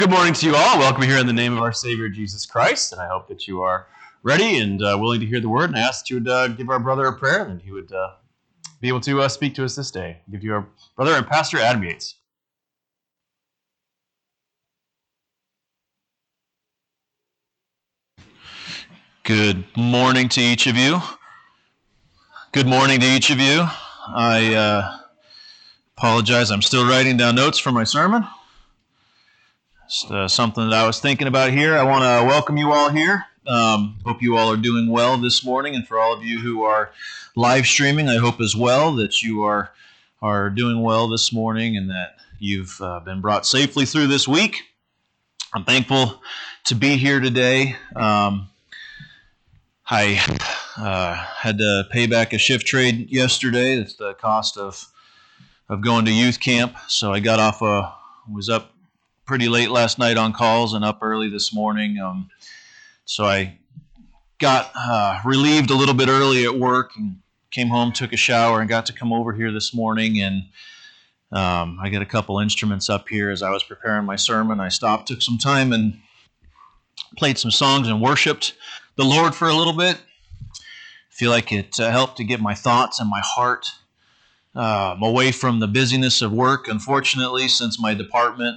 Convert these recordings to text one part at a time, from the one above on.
Good morning to you all. Welcome here in the name of our Savior Jesus Christ, and I hope that you are ready and willing to hear the word. And I ask that you would give our brother a prayer, and he would be able to speak to us this day. Give you our brother and Pastor Adam Yates. Good morning to each of you. Good morning to each of you. I apologize. I'm still writing down notes for my sermon. Something that I was thinking about here. I want to welcome you all here. Hope you all are doing well this morning, and for all of you who are live streaming, I hope as well that you are doing well this morning and that you've been brought safely through this week. I'm thankful to be here today. I had to pay back a shift trade yesterday. It's the cost of going to youth camp, so I got off. Was up pretty late last night on calls and up early this morning. So I got relieved a little bit early at work and came home, took a shower, and got to come over here this morning. And I got a couple instruments up here as I was preparing my sermon. I stopped, took some time, and played some songs and worshiped the Lord for a little bit. I feel like it helped to get my thoughts and my heart away from the busyness of work. Unfortunately, since my department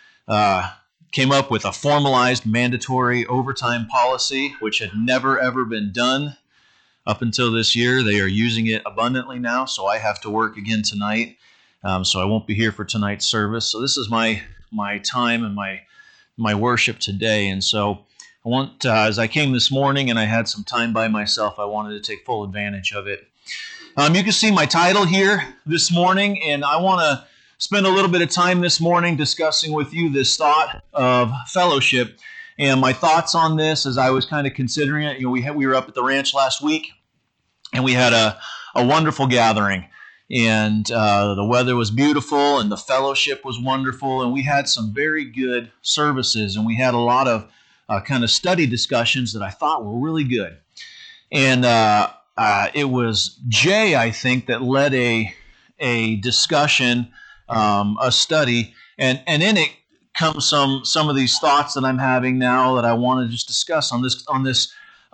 came up with a formalized mandatory overtime policy, which had never ever been done up until this year. They are using it abundantly now, so I have to work again tonight. So I won't be here for tonight's service. So this is my time and my worship today. And so I want, as I came this morning and I had some time by myself, I wanted to take full advantage of it. You can see my title here this morning, and I want to spend a little bit of time this morning discussing with you this thought of fellowship. And my thoughts on this as I was kind of considering it, we were up at the ranch last week, and we had a wonderful gathering. And the weather was beautiful, and the fellowship was wonderful, and we had some very good services, and we had a lot of kind of study discussions that I thought were really good. And it was Jay, I think, that led a discussion, a study, and in it comes some of these thoughts that I'm having now that I want to just discuss on this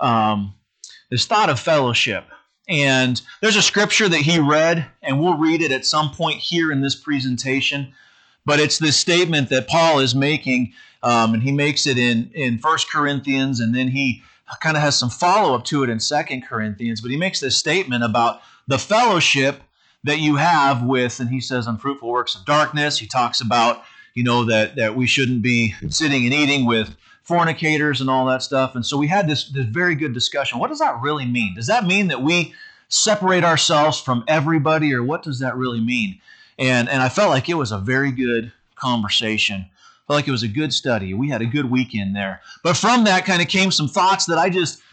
thought of fellowship. And there's a scripture that he read, and we'll read it at some point here in this presentation. But it's this statement that Paul is making, and he makes it in 1 Corinthians, and then he kind of has some follow-up to it in 2 Corinthians. But he makes this statement about the fellowship that you have with, and he says, unfruitful works of darkness. He talks about, that we shouldn't be sitting and eating with fornicators and all that stuff. And so we had this very good discussion. What does that really mean? Does that mean that we separate ourselves from everybody, or what does that really mean? And I felt like it was a very good conversation. I felt like it was a good study. We had a good weekend there. But from that kind of came some thoughts that I just,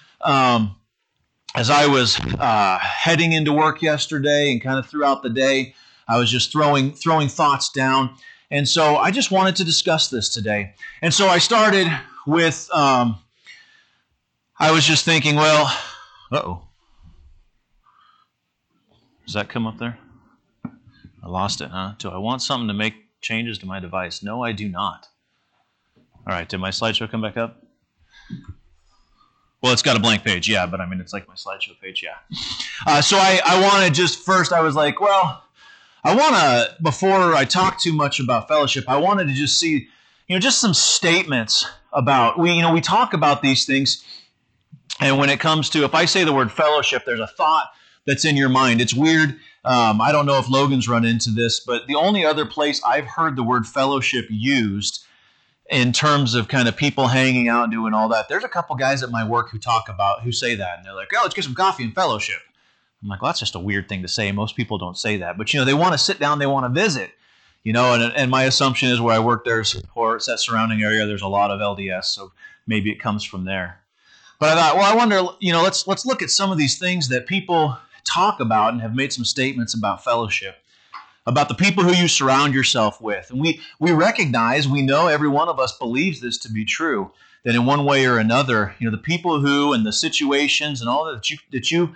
as I was heading into work yesterday and kind of throughout the day, I was just throwing thoughts down. And so I just wanted to discuss this today. And so I started with, I was just thinking, well, uh-oh. Does that come up there? I lost it, huh? Do I want something to make changes to my device? No, I do not. All right, did my slideshow come back up? Well, it's got a blank page, yeah, but I mean, it's like my slideshow page, yeah. So I want to just first, I was like, well, I want to, before I talk too much about fellowship, I wanted to just see, just some statements about, we talk about these things, and when it comes to, if I say the word fellowship, there's a thought that's in your mind. It's weird. I don't know if Logan's run into this, but the only other place I've heard the word fellowship used in terms of kind of people hanging out and doing all that, there's a couple guys at my work who say that, and they're like, oh, let's get some coffee and fellowship. I'm like, well, that's just a weird thing to say. Most people don't say that. But, they want to sit down, they want to visit, and my assumption is where I work, or it's that surrounding area, there's a lot of LDS, so maybe it comes from there. But I thought, well, I wonder, let's look at some of these things that people talk about and have made some statements about fellowship, about the people who you surround yourself with. And we recognize, we know, every one of us believes this to be true, that in one way or another, the people who and the situations and all that you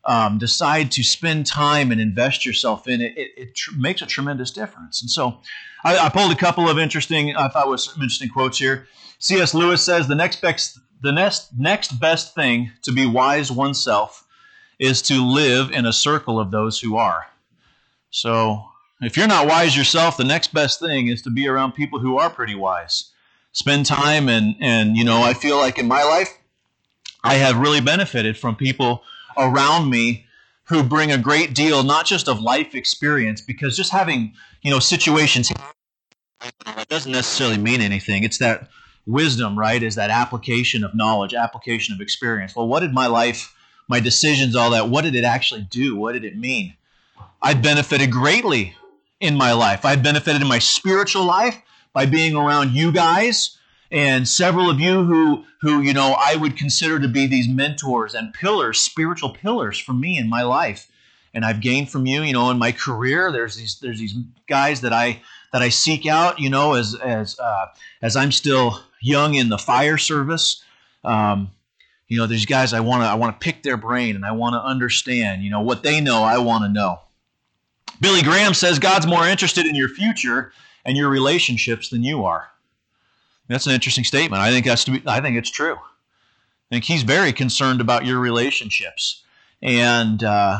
decide to spend time and invest yourself in it, it makes a tremendous difference. And so I pulled a couple of I thought was some interesting quotes here. C.S. Lewis says, the next best thing to be wise oneself is to live in a circle of those who are. So if you're not wise yourself, the next best thing is to be around people who are pretty wise. Spend time and I feel like in my life, I have really benefited from people around me who bring a great deal, not just of life experience, because just having, situations, that doesn't necessarily mean anything. It's that wisdom, right? Is that application of knowledge, application of experience. Well, what did my life, my decisions, all that, what did it actually do? What did it mean? I benefited greatly in my life. I benefited in my spiritual life by being around you guys and several of you who I would consider to be these mentors and pillars, spiritual pillars for me in my life. And I've gained from you, in my career. There's these guys that I seek out, as I'm still young in the fire service. There's guys I want to pick their brain and I want to understand, what they know. I want to know. Billy Graham says God's more interested in your future and your relationships than you are. That's an interesting statement. I think it's true. I think he's very concerned about your relationships, and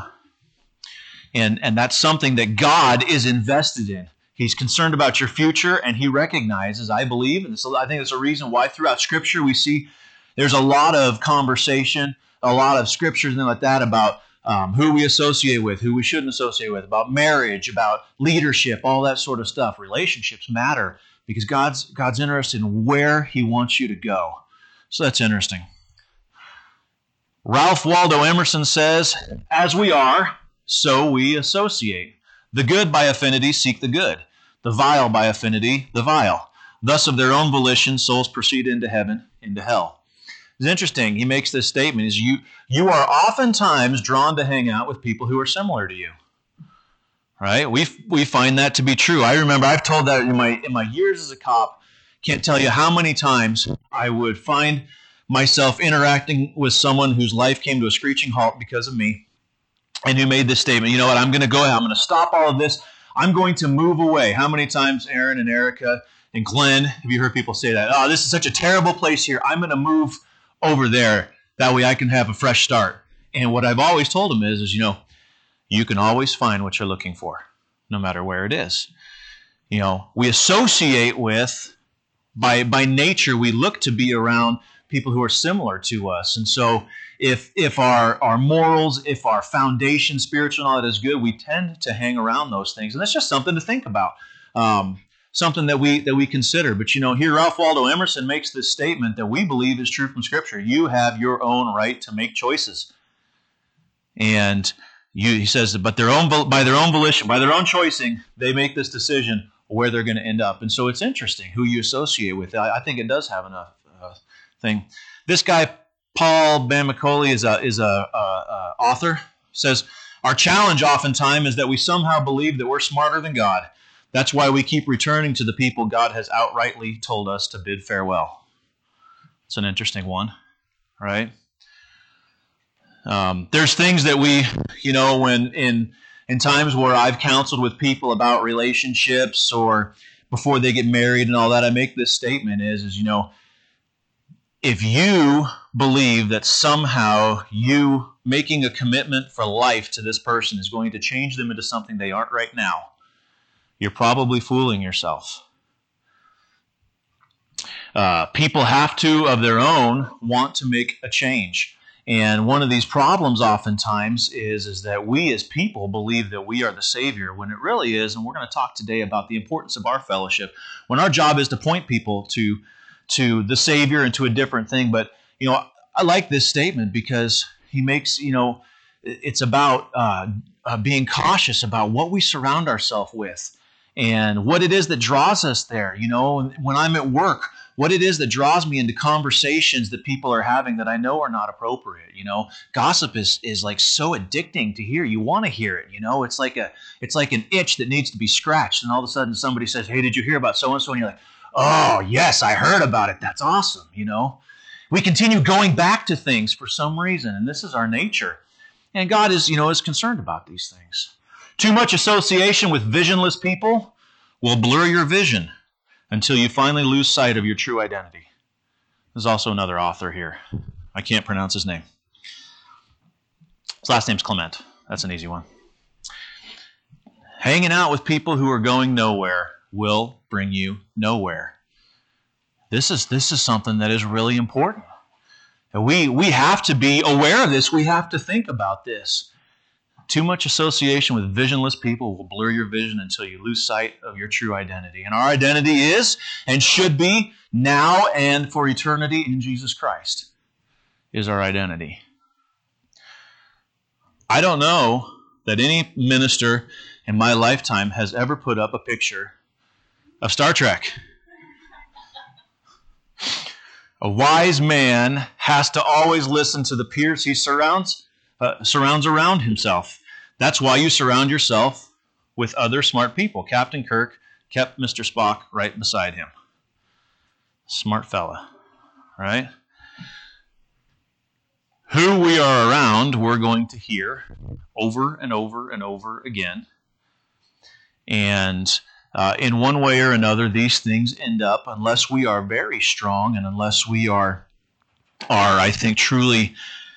that's something that God is invested in. He's concerned about your future, and he recognizes, I believe, and so I think that's a reason why throughout Scripture we see there's a lot of conversation, a lot of scriptures and like that about who we associate with, who we shouldn't associate with, about marriage, about leadership, all that sort of stuff. Relationships matter because God's interested in where he wants you to go. So that's interesting. Ralph Waldo Emerson says, as we are, so we associate. The good by affinity seek the good. The vile by affinity, the vile. Thus of their own volition, souls proceed into heaven, into hell. It's interesting. He makes this statement, is you are oftentimes drawn to hang out with people who are similar to you. Right? We find that to be true. I remember I've told that in my years as a cop. Can't tell you how many times I would find myself interacting with someone whose life came to a screeching halt because of me, and who made this statement, you know what, I'm going to go ahead, I'm going to stop all of this, I'm going to move away. How many times Aaron and Erica and Glenn, have you heard people say that? Oh, this is such a terrible place here, I'm going to move over there, that way I can have a fresh start. And what I've always told them is you can always find what you're looking for, no matter where it is. We associate with, by nature, we look to be around people who are similar to us. And so if our morals, if our foundation, spiritual, and all that is good, we tend to hang around those things. And that's just something to think about, something that we consider. But here Ralph Waldo Emerson makes this statement that we believe is true from Scripture. You have your own right to make choices. And he says, but by their own volition, by their own choicing, they make this decision where they're going to end up. And so it's interesting who you associate with. I think it does have enough thing. This guy, Paul Bamicoli, is a author, says, our challenge oftentimes is that we somehow believe that we're smarter than God. That's why we keep returning to the people God has outrightly told us to bid farewell. It's an interesting one, right? There's things that we, when in times where I've counseled with people about relationships or before they get married and all that, I make this statement is if you believe that somehow you making a commitment for life to this person is going to change them into something they aren't right now, you're probably fooling yourself. People have to, of their own, want to make a change. And one of these problems oftentimes is that we as people believe that we are the Savior when it really is, and we're going to talk today about the importance of our fellowship, when our job is to point people to the Savior and to a different thing. But, I like this statement because he makes, it's about being cautious about what we surround ourselves with and what it is that draws us there. When I'm at work, what it is that draws me into conversations that people are having that I know are not appropriate. Gossip is like so addicting to hear. You want to hear it. It's like an itch that needs to be scratched. And all of a sudden somebody says, hey, did you hear about so-and-so? And you're like, oh, yes, I heard about it. That's awesome. We continue going back to things for some reason, and this is our nature. And God is concerned about these things. Too much association with visionless people will blur your vision until you finally lose sight of your true identity. There's also another author here. I can't pronounce his name. His last name's Clement. That's an easy one. Hanging out with people who are going nowhere will bring you nowhere. This is something that is really important. We have to be aware of this. We have to think about this. Too much association with visionless people will blur your vision until you lose sight of your true identity. And our identity is and should be now and for eternity in Jesus Christ is our identity. I don't know that any minister in my lifetime has ever put up a picture of Star Trek. A wise man has to always listen to the peers he surrounds around himself. That's why you surround yourself with other smart people. Captain Kirk kept Mr. Spock right beside him. Smart fella, right? Who we are around, we're going to hear over and over and over again. And in one way or another, these things end up, unless we are very strong and unless we are I think, truly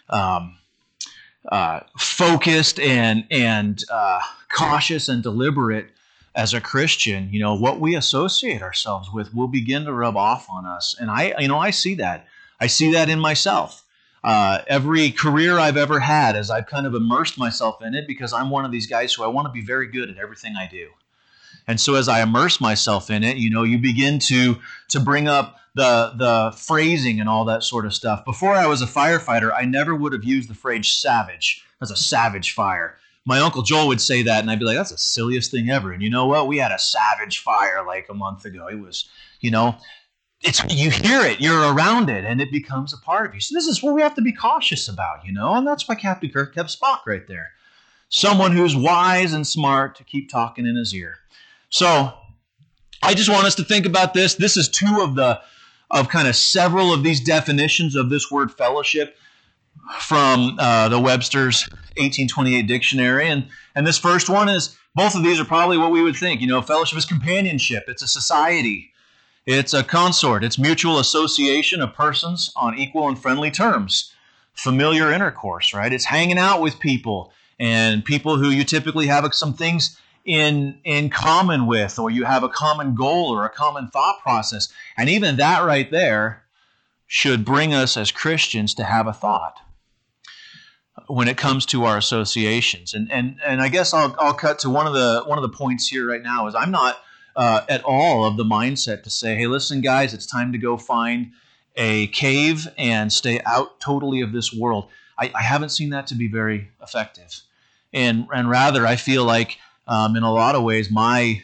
focused and cautious and deliberate as a Christian, what we associate ourselves with will begin to rub off on us. And I see that. I see that in myself. Every career I've ever had, as I've kind of immersed myself in it, because I'm one of these guys who I want to be very good at everything I do. And so as I immerse myself in it, you begin to bring up the phrasing and all that sort of stuff. Before I was a firefighter, I never would have used the phrase savage. That's a savage fire. My Uncle Joel would say that, and I'd be like, that's the silliest thing ever. And you know what? We had a savage fire like a month ago. It was, you hear it, you're around it, and it becomes a part of you. So this is what we have to be cautious about, and that's why Captain Kirk kept Spock right there. Someone who's wise and smart to keep talking in his ear. So I just want us to think about this. This is two of kind of several of these definitions of this word fellowship from the Webster's 1828 dictionary. And this first one is, both of these are probably what we would think. Fellowship is companionship. It's a society. It's a consort. It's mutual association of persons on equal and friendly terms. Familiar intercourse, right? It's hanging out with people and people who you typically have some things in common with, or you have a common goal or a common thought process. And even that right there should bring us as Christians to have a thought when it comes to our associations. And I guess I'll cut to one of the points here right now is I'm not at all of the mindset to say, hey, listen, guys, it's time to go find a cave and stay out totally of this world. I haven't seen that to be very effective. And rather, I feel like in a lot of ways, my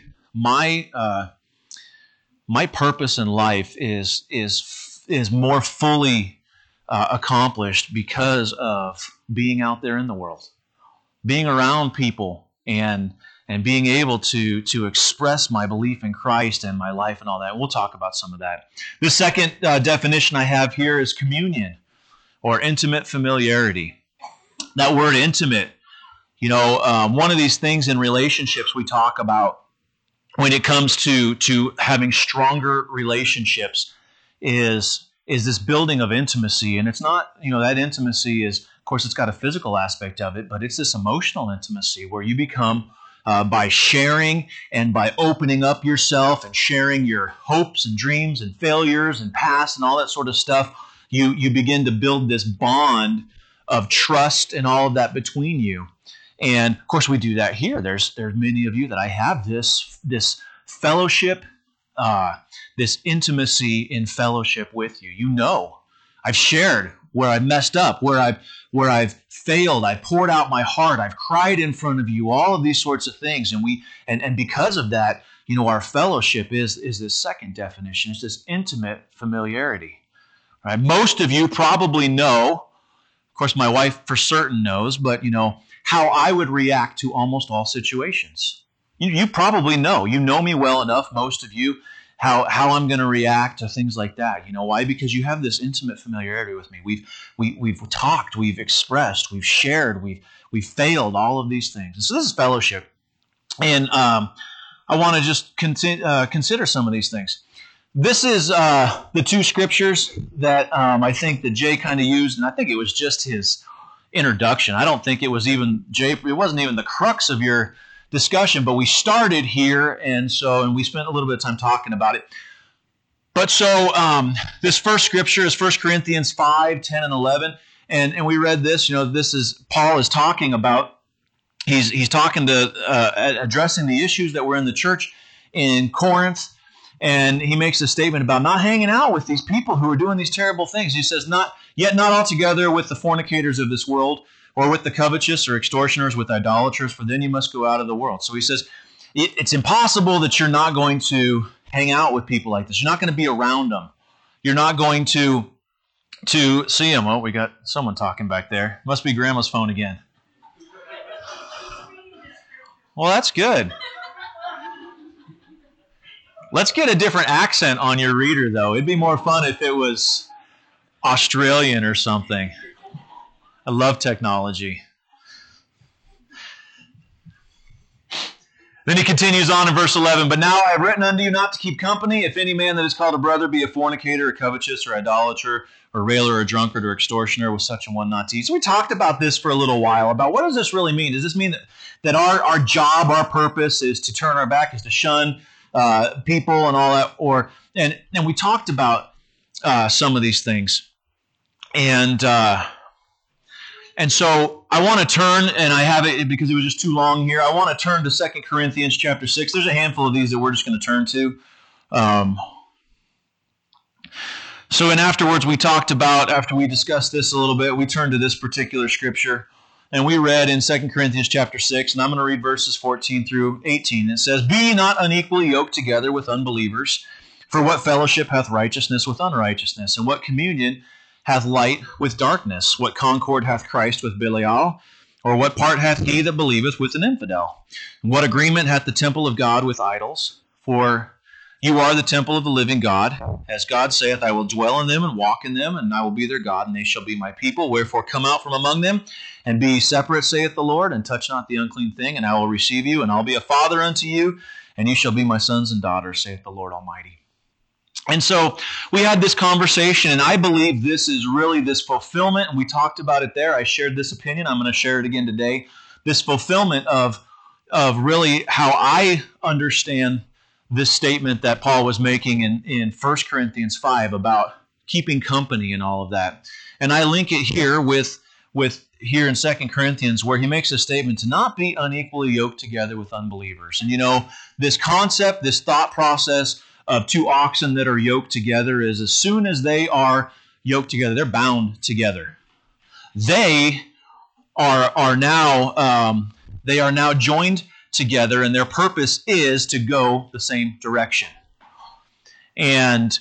purpose in life is more fully accomplished because of being out there in the world, being around people, and being able to express my belief in Christ and my life and all that. We'll talk about some of that. The second definition I have here is communion or intimate familiarity. That word intimate. One of these things in relationships we talk about when it comes to having stronger relationships is this building of intimacy. And it's not, that intimacy is, of course, it's got a physical aspect of it, but it's this emotional intimacy where you become, by sharing and by opening up yourself and sharing your hopes and dreams and failures and past and all that sort of stuff, you begin to build this bond of trust and all of that between you. And of course, we do that here. There's many of you that I have this fellowship, this intimacy in fellowship with you. I've shared where I've messed up, where I've failed. I poured out my heart. I've cried in front of you. All of these sorts of things, and because of that, our fellowship is this second definition. It's this intimate familiarity. Right? Most of you probably know. Of course, my wife for certain knows, but how I would react to almost all situations. You probably know. You know me well enough, most of you, how I'm going to react to things like that. You know why? Because you have this intimate familiarity with me. We've talked, we've expressed, we've shared, we've failed, all of these things. And so this is fellowship, and I want to just consider some of these things. This is the two scriptures that I think that Jay kind of used, and I think it was just his introduction. I don't think it was even Jay. It wasn't even the crux of your discussion, but we started here, and we spent a little bit of time talking about it. But this first scripture is 1 Corinthians 5, 10, and 11, and we read this. You know, this is Paul is talking about. He's talking to addressing the issues that were in the church in Corinth. And he makes a statement about not hanging out with these people who are doing these terrible things. He says, not altogether with the fornicators of this world, or with the covetous or extortioners, with idolaters, for then you must go out of the world. So he says, it's impossible that you're not going to hang out with people like this. You're not going to be around them. You're not going to see them. Oh, we got someone talking back there. Must be Grandma's phone again. Well, that's good. Let's get a different accent on your reader, though. It'd be more fun if it was Australian or something. I love technology. Then he continues on in verse 11, but now I have written unto you not to keep company, if any man that is called a brother be a fornicator, or covetous, or idolater, or railer, or drunkard, or extortioner, with such a one not to eat. So we talked about this for a little while, about what does this really mean? Does this mean that our job, our purpose is to turn our back, is to shun people and all that, and we talked about some of these things, and so I want to turn, and I have it because it was just too long here. I want to turn to 2 Corinthians chapter 6. There's a handful of these that we're just going to turn to. And afterwards we talked about, after we discussed this a little bit, we turned to this particular scripture. And we read in 2 Corinthians chapter 6, and I'm going to read verses 14 through 18. It says, be ye not unequally yoked together with unbelievers, for what fellowship hath righteousness with unrighteousness? And what communion hath light with darkness? What concord hath Christ with Belial? Or what part hath he that believeth with an infidel? And what agreement hath the temple of God with idols? For you are the temple of the living God. As God saith, I will dwell in them and walk in them, and I will be their God, and they shall be my people. Wherefore come out from among them, and be separate, saith the Lord, and touch not the unclean thing, and I will receive you, and I'll be a father unto you, and you shall be my sons and daughters, saith the Lord Almighty. And so we had this conversation, and I believe this is really this fulfillment, and we talked about it there. I shared this opinion. I'm going to share it again today. This fulfillment of really how I understand this statement that Paul was making in 1 Corinthians 5 about keeping company and all of that. And I link it here with here in 2 Corinthians, where he makes a statement to not be unequally yoked together with unbelievers. And you know, this concept, this thought process of two oxen that are yoked together is, as soon as they are yoked together, they're bound together. They are now joined together, and their purpose is to go the same direction. And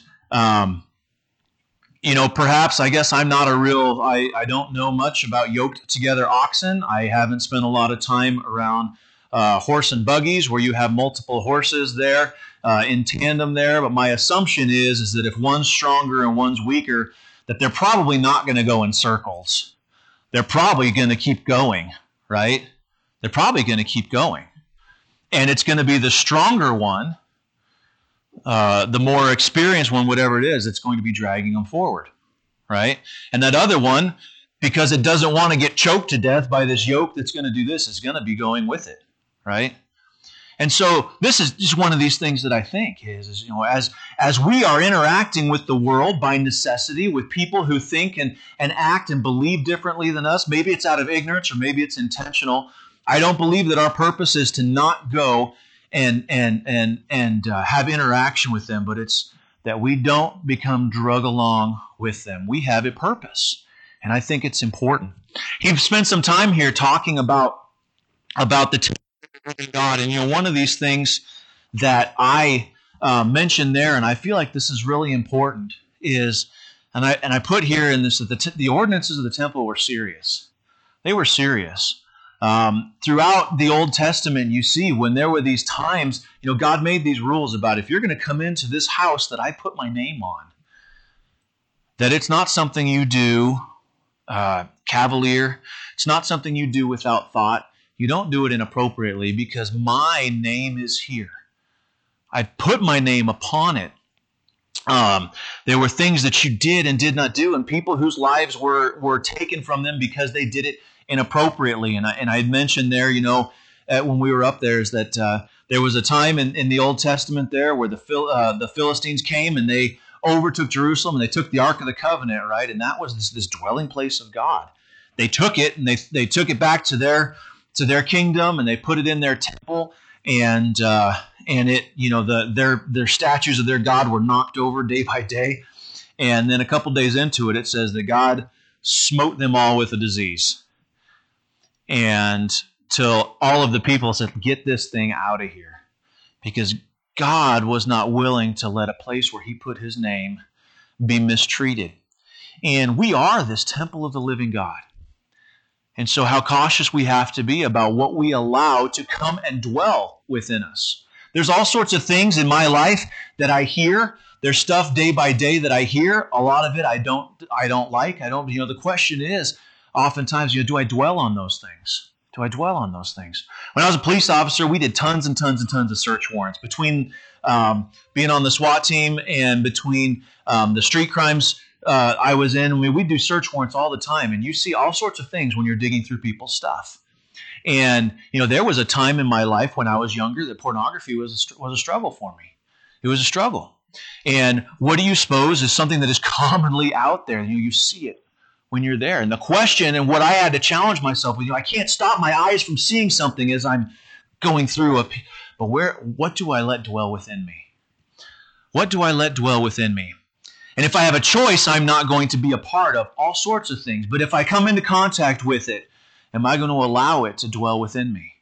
perhaps, I guess I'm not I don't know much about yoked together oxen. I haven't spent a lot of time around horse and buggies where you have multiple horses there in tandem there. But my assumption is that if one's stronger and one's weaker, that they're probably not going to go in circles. They're probably going to keep going, right? They're probably going to keep going. And it's going to be the stronger one, the more experienced one, whatever it is, that's going to be dragging them forward, right? And that other one, because it doesn't want to get choked to death by this yoke that's going to do this, is going to be going with it, right? And so this is just one of these things that I think is as we are interacting with the world by necessity, with people who think and act and believe differently than us, maybe it's out of ignorance or maybe it's intentional. I don't believe that our purpose is to not go and have interaction with them, but it's that we don't become drug along with them. We have a purpose, and I think it's important. He spent some time here talking about the temple of the living God, and one of these things that I mentioned there, and I feel like this is really important, is, and I put here in this that the ordinances of the temple were serious. They were serious. Throughout the Old Testament, you see when there were these times, God made these rules about if you're going to come into this house that I put my name on, that it's not something you do cavalier. It's not something you do without thought. You don't do it inappropriately because my name is here. I put my name upon it. There were things that you did and did not do, and people whose lives were taken from them because they did it inappropriately. And I had mentioned there, when we were up there, is that there was a time in the Old Testament there where the Philistines came and they overtook Jerusalem and they took the Ark of the Covenant, right? And that was this dwelling place of God. They took it and they took it back to their kingdom and they put it in their temple, and it, their statues of their God were knocked over day by day. And then a couple days into it, it says that God smote them all with a disease. And till all of the people said, get this thing out of here. Because God was not willing to let a place where he put his name be mistreated. And we are this temple of the living God. And so how cautious we have to be about what we allow to come and dwell within us. There's all sorts of things in my life that I hear. There's stuff day by day that I hear. A lot of it I don't like. The question is, oftentimes, do I dwell on those things? Do I dwell on those things? When I was a police officer, we did tons and tons and tons of search warrants. Between being on the SWAT team and between the street crimes I was in, we'd do search warrants all the time. And you see all sorts of things when you're digging through people's stuff. And, there was a time in my life when I was younger that pornography was a struggle for me. It was a struggle. And what do you suppose is something that is commonly out there? You see it when you're there. And the question, and what I had to challenge myself with, I can't stop my eyes from seeing something as I'm going through but what do I let dwell within me? What do I let dwell within me? And if I have a choice, I'm not going to be a part of all sorts of things. But if I come into contact with it, am I going to allow it to dwell within me?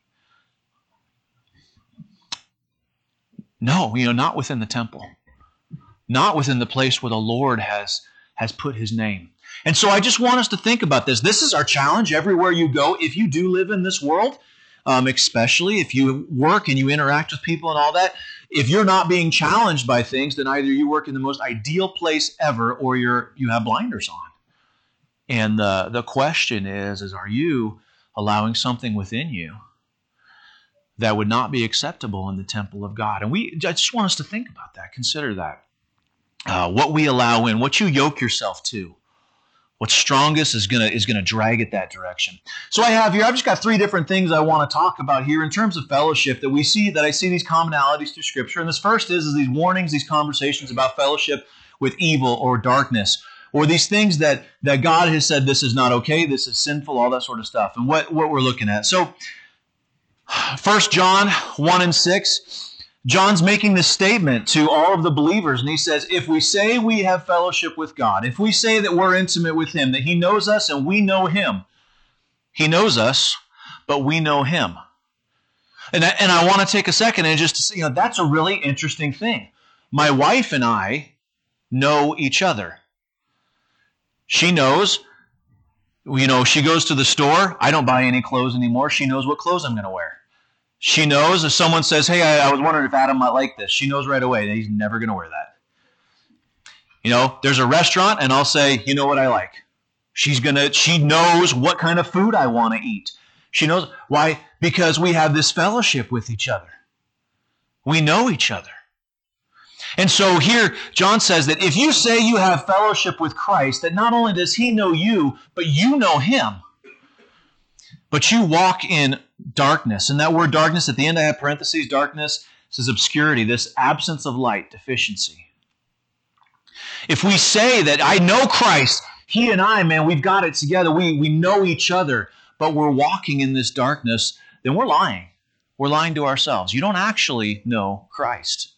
No, not within the temple. Not within the place where the Lord has put his name. And so I just want us to think about this. This is our challenge everywhere you go. If you do live in this world, especially if you work and you interact with people and all that, if you're not being challenged by things, then either you work in the most ideal place ever or you have blinders on. And the question is are you allowing something within you that would not be acceptable in the temple of God? And I just want us to think about that. Consider that. What we allow in, what you yoke yourself to, what's strongest is gonna drag it that direction. So I've just got 3 different things I want to talk about here in terms of fellowship that I see these commonalities through Scripture. And this first is these warnings, these conversations about fellowship with evil or darkness, or these things that God has said this is not okay, this is sinful, all that sort of stuff, and what we're looking at. So 1 John 1 and 6, John's making this statement to all of the believers, and he says, if we say we have fellowship with God, if we say that we're intimate with him, that he knows us and we know him, he knows us, but we know him. And I want to take a second and just to see, that's a really interesting thing. My wife and I know each other. She knows, she goes to the store. I don't buy any clothes anymore. She knows what clothes I'm going to wear. She knows if someone says, hey, I was wondering if Adam might like this. She knows right away that he's never going to wear that. There's a restaurant and I'll say, you know what I like. She knows what kind of food I want to eat. She knows. Why? Because we have this fellowship with each other. We know each other. And so here, John says that if you say you have fellowship with Christ, that not only does he know you, but you know him. But you walk in darkness. And that word darkness, at the end I have parentheses, darkness, this is obscurity, this absence of light, deficiency. If we say that I know Christ, he and I, man, we've got it together, we know each other, but we're walking in this darkness, then we're lying. We're lying to ourselves. You don't actually know Christ.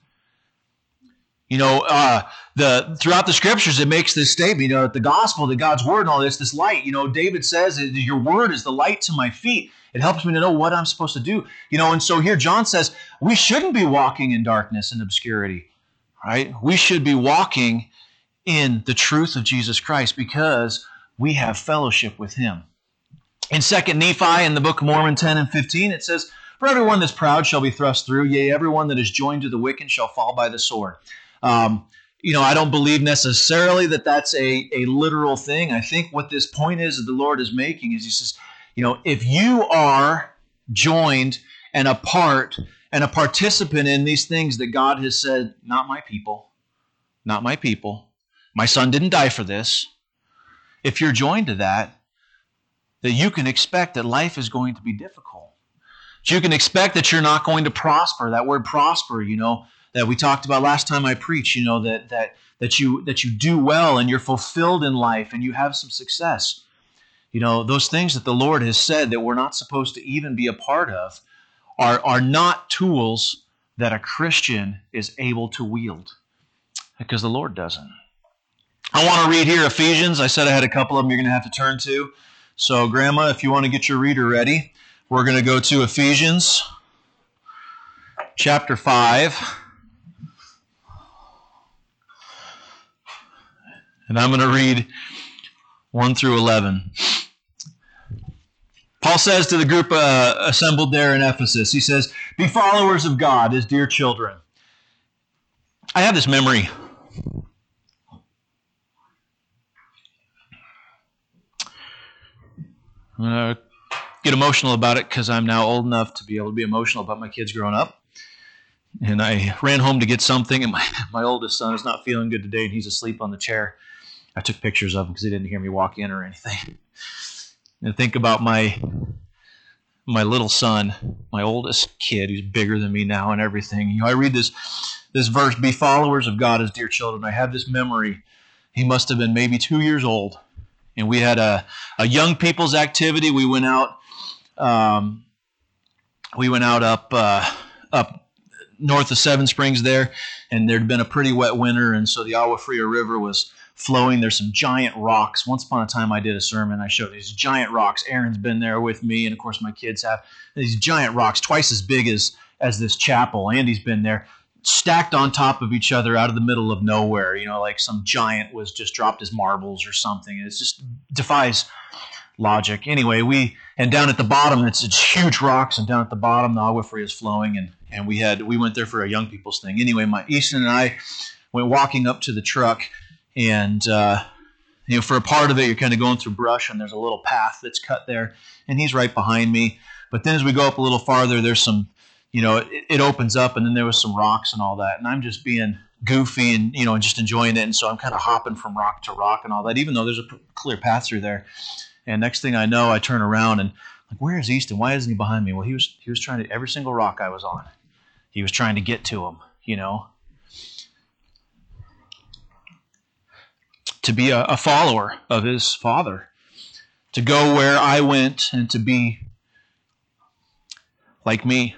Throughout the Scriptures, it makes this statement, the gospel, the God's word and all this light. David says, your word is the light to my feet. It helps me to know what I'm supposed to do. And so here John says, we shouldn't be walking in darkness and obscurity, right? We should be walking in the truth of Jesus Christ because we have fellowship with him. In 2 Nephi, in the Book of Mormon 10 and 15, it says, "For everyone that's proud shall be thrust through, yea, everyone that is joined to the wicked shall fall by the sword." I don't believe necessarily that that's a literal thing. I think what this point is that the Lord is making is he says, if you are joined and a part and a participant in these things that God has said, not my people, not my people. My son didn't die for this. If you're joined to that you can expect that life is going to be difficult. That you can expect that you're not going to prosper. That word prosper, that we talked about last time I preached, that you do well and you're fulfilled in life and you have some success. Those things that the Lord has said that we're not supposed to even be a part of are not tools that a Christian is able to wield, because the Lord doesn't. I want to read here Ephesians. I said I had a couple of them you're going to have to turn to. So, Grandma, if you want to get your reader ready, we're going to go to Ephesians chapter 5. And I'm going to read 1 through 11. Paul says to the group assembled there in Ephesus, he says, "Be followers of God as dear children." I have this memory. I'm going to get emotional about it because I'm now old enough to be able to be emotional about my kids growing up. And I ran home to get something, and my oldest son is not feeling good today, and he's asleep on the chair. I took pictures of him because he didn't hear me walk in or anything. And think about my little son, my oldest kid, who's bigger than me now and everything. I read this verse, "Be followers of God as dear children." I have this memory. He must have been maybe 2 years old. And we had a young people's activity. We went out up north of Seven Springs there, and there'd been a pretty wet winter, and so the Agua Fria River was flowing. There's some giant rocks. Once upon a time I did a sermon. I showed these giant rocks. Aaron's been there with me, and of course my kids have. These giant rocks, twice as big as this chapel. Andy's been there, stacked on top of each other out of the middle of nowhere, like some giant was just dropped his marbles or something. It just defies logic. Anyway, and down at the bottom, it's huge rocks, and down at the bottom, the Agua Fria is flowing, and we went there for a young people's thing. Anyway, Easton and I went walking up to the truck, and for a part of it, you're kind of going through brush, and there's a little path that's cut there, and he's right behind me. But then as we go up a little farther, there's some, it opens up, and then there was some rocks and all that, and I'm just being goofy and just enjoying it, and so I'm kind of hopping from rock to rock and all that, even though there's a clear path through there. And next thing I know, I turn around and where is Easton? Why isn't he behind me? Well, he was trying to, every single rock I was on, he was trying to get to him, to be a follower of his Father, to go where I went and to be like me.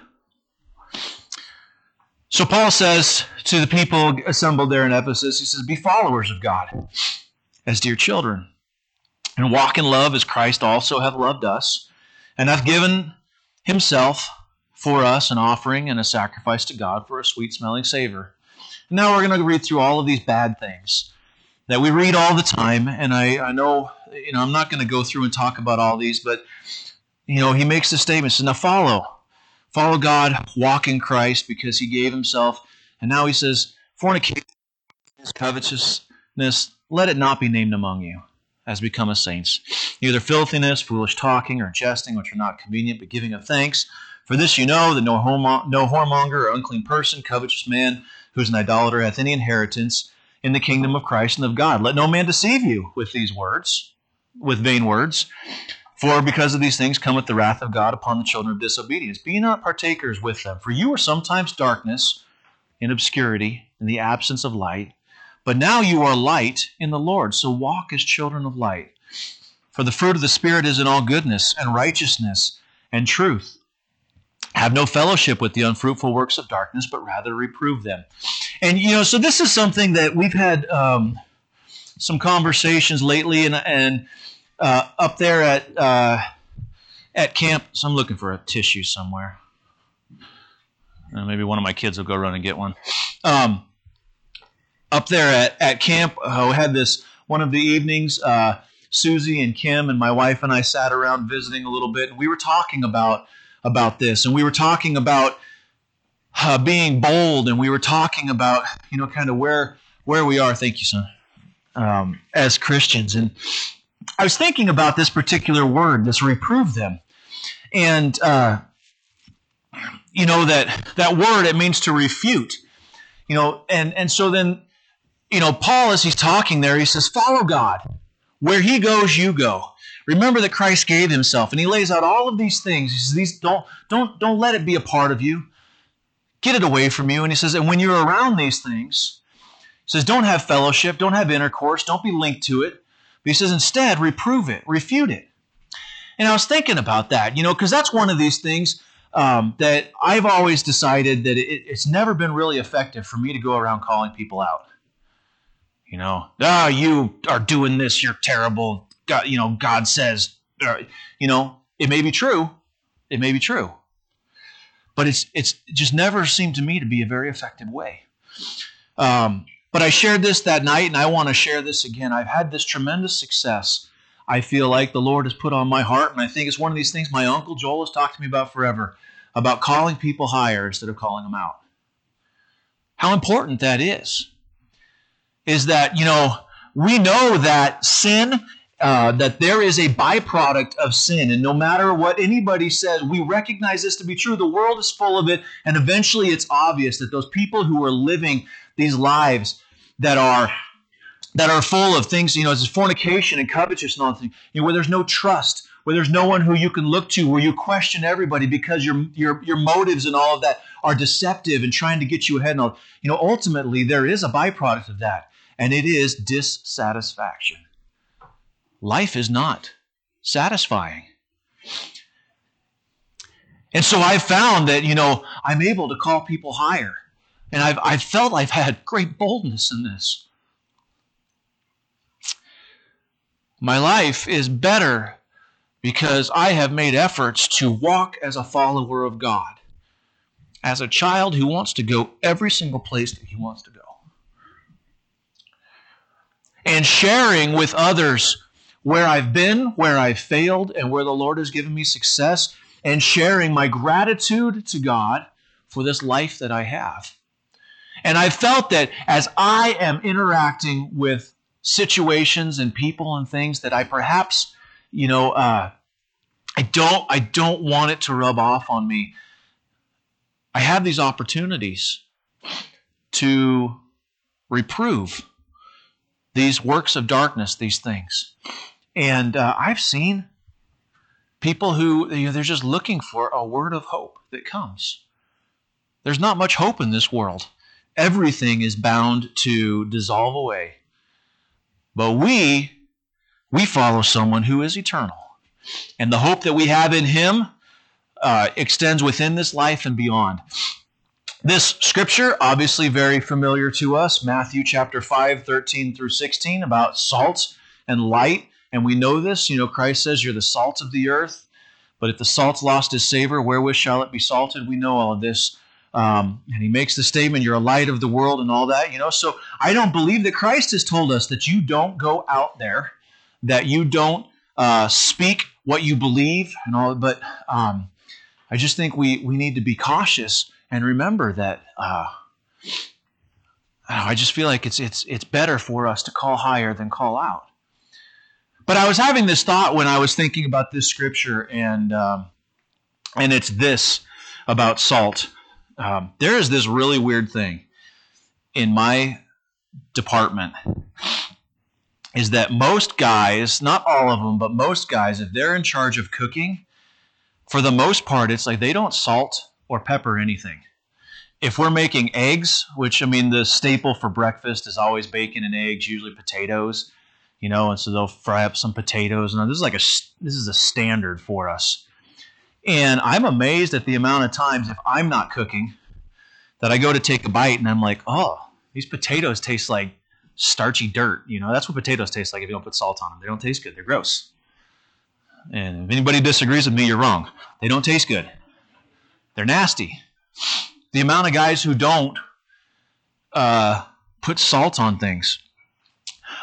So Paul says to the people assembled there in Ephesus, he says, "Be followers of God as dear children, and walk in love as Christ also hath loved us, and hath given himself for us an offering and a sacrifice to God for a sweet-smelling savor." And now we're going to read through all of these bad things that we read all the time, and I know, I'm not going to go through and talk about all these, but, he makes the statement, says, now follow God, walk in Christ, because he gave himself. And now he says, "Fornication, covetousness, let it not be named among you, as becometh saints. Neither filthiness, foolish talking, or jesting, which are not convenient, but giving of thanks. For this you know, that no whoremonger or unclean person, covetous man, who is an idolater, hath any inheritance in the kingdom of Christ and of God. Let no man deceive you with these words, with vain words. For because of these things cometh the wrath of God upon the children of disobedience. Be not partakers with them. For you were sometimes darkness, in obscurity, in the absence of light. But now you are light in the Lord. So walk as children of light. For the fruit of the Spirit is in all goodness and righteousness and truth. Have no fellowship with the unfruitful works of darkness, but rather reprove them." And, so this is something that we've had some conversations lately, and up there at camp. So I'm looking for a tissue somewhere. Maybe one of my kids will go run and get one. Up there at camp, we had this one of the evenings. Susie and Kim and my wife and I sat around visiting a little bit, and we were talking about this, and we were talking about being bold, and we were talking about, kind of where we are. Thank you, son. As Christians, and I was thinking about this particular word, this reprove them, and that word, it means to refute, and so then, Paul, as he's talking there, he says, follow God. Where he goes, you go. Remember that Christ gave himself, and he lays out all of these things. He says, these don't let it be a part of you. Get it away from you. And he says, and when you're around these things, he says, don't have fellowship, don't have intercourse, don't be linked to it. But he says, instead, reprove it, refute it. And I was thinking about that, because that's one of these things that I've always decided that it's never been really effective for me to go around calling people out. You are doing this, you're terrible. God, God says, it may be true. It may be true. But it's just never seemed to me to be a very effective way. But I shared this that night, and I want to share this again. I've had this tremendous success. I feel like the Lord has put on my heart, and I think it's one of these things my Uncle Joel has talked to me about forever, about calling people higher instead of calling them out. How important that is that, we know that sin, that there is a byproduct of sin. And no matter what anybody says, we recognize this to be true. The world is full of it. And eventually it's obvious that those people who are living these lives that are full of things, it's fornication and covetousness and all that thing, where there's no trust, where there's no one who you can look to, where you question everybody because your motives and all of that are deceptive and trying to get you ahead. And all, ultimately there is a byproduct of that, and it is dissatisfaction. Life is not satisfying. And so I've found that, I'm able to call people higher. And I've felt I've had great boldness in this. My life is better because I have made efforts to walk as a follower of God, as a child who wants to go every single place that he wants to go. And sharing with others where I've been, where I've failed, and where the Lord has given me success, and sharing my gratitude to God for this life that I have. And I felt that as I am interacting with situations and people and things that I perhaps, I don't want it to rub off on me. I have these opportunities to reprove these works of darkness, these things. And I've seen people who, they're just looking for a word of hope that comes. There's not much hope in this world. Everything is bound to dissolve away. But we follow someone who is eternal. And the hope that we have in him extends within this life and beyond. This scripture, obviously very familiar to us, Matthew chapter 5, 13 through 16, about salt and light. And we know this, Christ says you're the salt of the earth. But if the salt's lost its savor, wherewith shall it be salted? We know all of this. And he makes the statement, you're a light of the world and all that, So I don't believe that Christ has told us that you don't go out there, that you don't speak what you believe and all. But I just think we need to be cautious and remember that I just feel like it's better for us to call higher than call out. But I was having this thought when I was thinking about this scripture, and it's this about salt. There is this really weird thing in my department, is that most guys, not all of them, but most guys, if they're in charge of cooking, for the most part, it's like they don't salt or pepper anything. If we're making eggs, which, the staple for breakfast is always bacon and eggs, usually potatoes, and so they'll fry up some potatoes. And this is a standard for us. And I'm amazed at the amount of times, if I'm not cooking, that I go to take a bite and I'm like, oh, these potatoes taste like starchy dirt. That's what potatoes taste like if you don't put salt on them. They don't taste good. They're gross. And if anybody disagrees with me, you're wrong. They don't taste good. They're nasty. The amount of guys who don't put salt on things.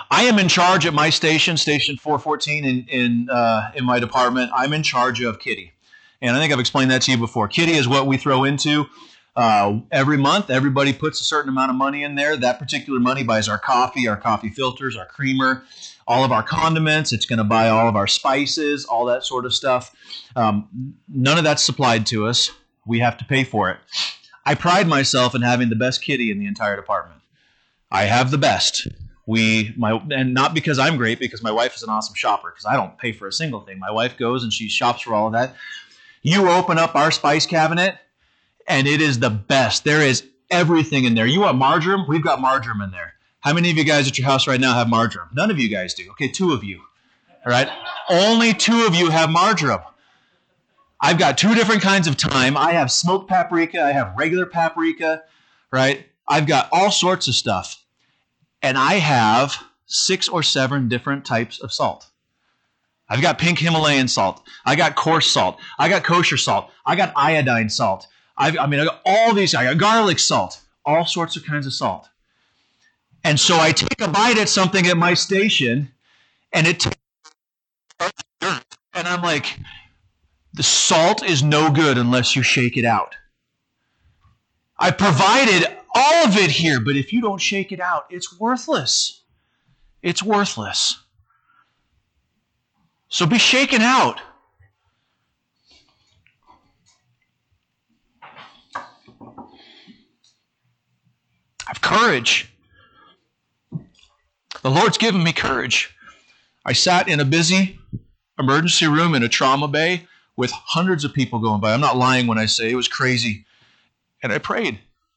I am in charge at my station, Station 414 in my department. I'm in charge of Kitty. And I think I've explained that to you before. Kitty is what we throw into every month. Everybody puts a certain amount of money in there. That particular money buys our coffee filters, our creamer, all of our condiments. It's going to buy all of our spices, all that sort of stuff. None of that's supplied to us. We have to pay for it. I pride myself in having the best kitty in the entire department. I have the best. And not because I'm great, because my wife is an awesome shopper, because I don't pay for a single thing. My wife goes and she shops for all of that. You open up our spice cabinet, and it is the best. There is everything in there. You want marjoram? We've got marjoram in there. How many of you guys at your house right now have marjoram? None of you guys do. Okay, 2 of you. All right? Only 2 of you have marjoram. I've got 2 different kinds of thyme. I have smoked paprika. I have regular paprika, right? I've got all sorts of stuff. And I have 6 or 7 different types of salt. I've got pink Himalayan salt. I got coarse salt. I got kosher salt. I got iodine salt. I got all these. I got garlic salt. All sorts of kinds of salt. And so I take a bite at something at my station, and and I'm like, the salt is no good unless you shake it out. I provided all of it here, but if you don't shake it out, it's worthless. It's worthless. So be shaken out. Have courage. The Lord's given me courage. I sat in a busy emergency room in a trauma bay with hundreds of people going by. I'm not lying when I say it was crazy. And I prayed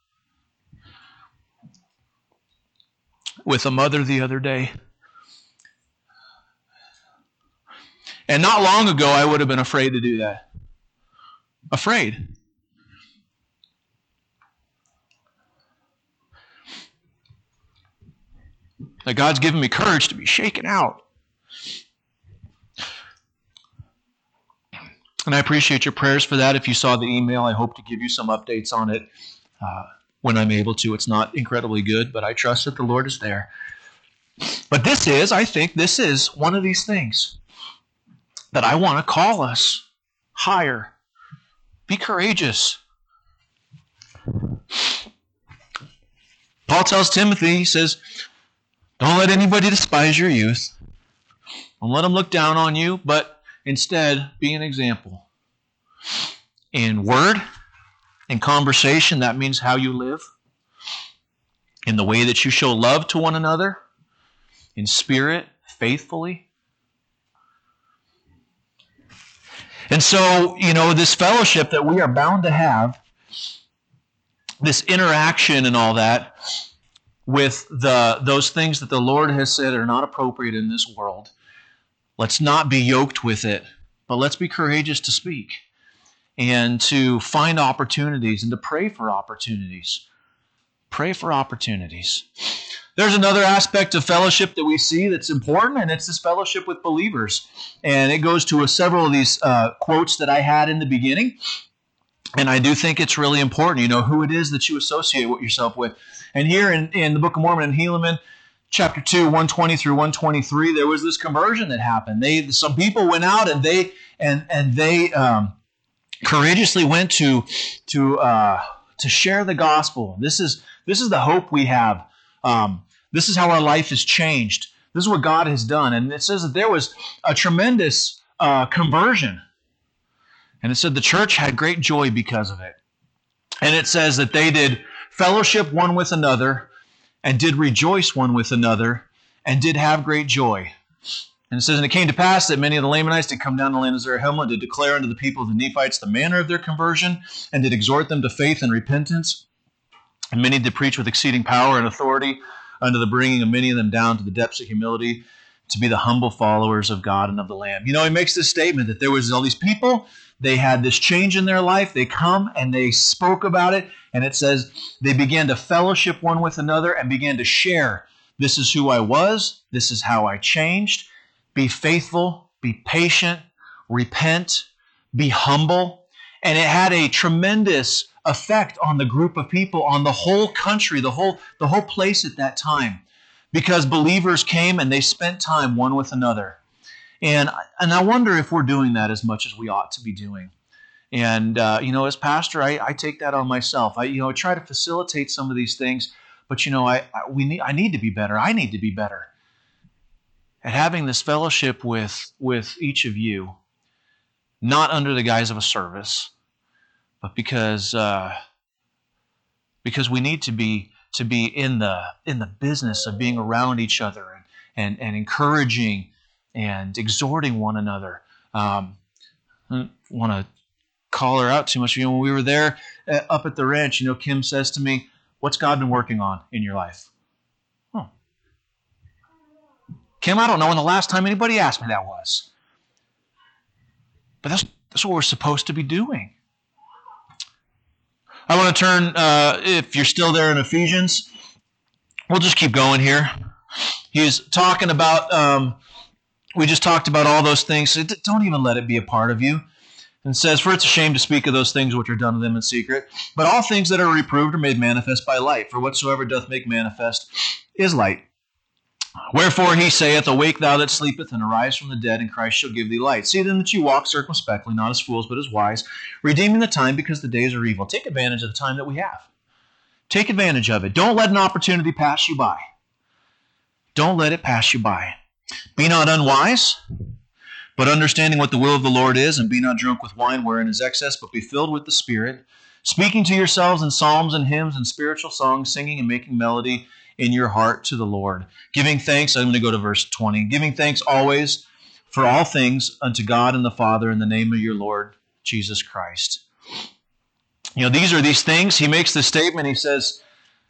with a mother the other day. And not long ago, I would have been afraid to do that. Afraid. That God's given me courage to be shaken out. And I appreciate your prayers for that. If you saw the email, I hope to give you some updates on it when I'm able to. It's not incredibly good, but I trust that the Lord is there. But I think this is one of these things that I want to call us higher. Be courageous. Paul tells Timothy, he says, don't let anybody despise your youth. Don't let them look down on you, but instead be an example. In word, in conversation, that means how you live. In the way that you show love to one another. In spirit, faithfully. And so, this fellowship that we are bound to have, this interaction and all that, with those things that the Lord has said are not appropriate in this world, let's not be yoked with it, but let's be courageous to speak and to find opportunities and to pray for opportunities. Pray for opportunities. There's another aspect of fellowship that we see that's important, and it's this fellowship with believers. And it goes to several of these quotes that I had in the beginning. And I do think it's really important, who it is that you associate yourself with. And here in the Book of Mormon and Helaman, chapter 2, 120 through 123, there was this conversion that happened. Some people went out and they courageously went to share the gospel. This is the hope we have. This is how our life has changed. This is what God has done. And it says that there was a tremendous conversion. And it said the church had great joy because of it. And it says that they did fellowship one with another and did rejoice one with another and did have great joy. And it says, and it came to pass that many of the Lamanites did come down to the land of Zarahemla, did declare unto the people of the Nephites the manner of their conversion, and did exhort them to faith and repentance. And many did preach with exceeding power and authority unto the bringing of many of them down to the depths of humility, to be the humble followers of God and of the Lamb. He makes this statement that there was all these people, they had this change in their life, they come and they spoke about it, and it says they began to fellowship one with another and began to share. This is who I was, this is how I changed. Be faithful, be patient, repent, be humble. And it had a tremendous effect on the group of people, on the whole country, the whole place at that time. because believers came and they spent time one with another. And I wonder if we're doing that as much as we ought to be doing. And, as pastor, I take that on myself. I try to facilitate some of these things, but, I need to be better. I need to be better at having this fellowship with each of you, not under the guise of a service, but because we need to be in the business of being around each other and encouraging and exhorting one another. I don't want to call her out too much. When we were there up at the ranch, Kim says to me, "What's God been working on in your life?" Oh, Kim, I don't know when the last time anybody asked me that was. But that's what we're supposed to be doing. I want to turn, if you're still there in Ephesians, we'll just keep going here. He's talking about, we just talked about all those things. So don't even let it be a part of you. And it says, "For it's a shame to speak of those things which are done to them in secret. But all things that are reproved are made manifest by light. For whatsoever doth make manifest is light. Wherefore he saith, Awake thou that sleepeth, and arise from the dead, and Christ shall give thee light. See then that you walk circumspectly, not as fools, but as wise, redeeming the time, because the days are evil." Take advantage of the time that we have. Take advantage of it. Don't let an opportunity pass you by. Don't let it pass you by. "Be not unwise, but understanding what the will of the Lord is, and be not drunk with wine wherein is excess, but be filled with the Spirit, speaking to yourselves in psalms and hymns and spiritual songs, singing and making melody in your heart to the Lord, giving thanks." I'm going to go to verse 20. "Giving thanks always for all things unto God and the Father in the name of your Lord Jesus Christ." These are these things. He makes this statement. He says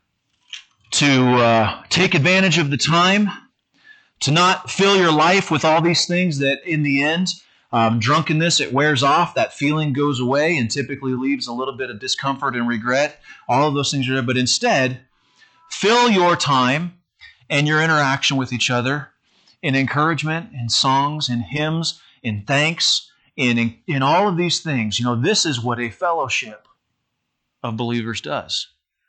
to take advantage of the time, to not fill your life with all these things that in the end, drunkenness, it wears off. That feeling goes away and typically leaves a little bit of discomfort and regret. All of those things are there. But instead, fill your time and your interaction with each other in encouragement, in songs, in hymns, in thanks, in all of these things. This is what a fellowship of believers does.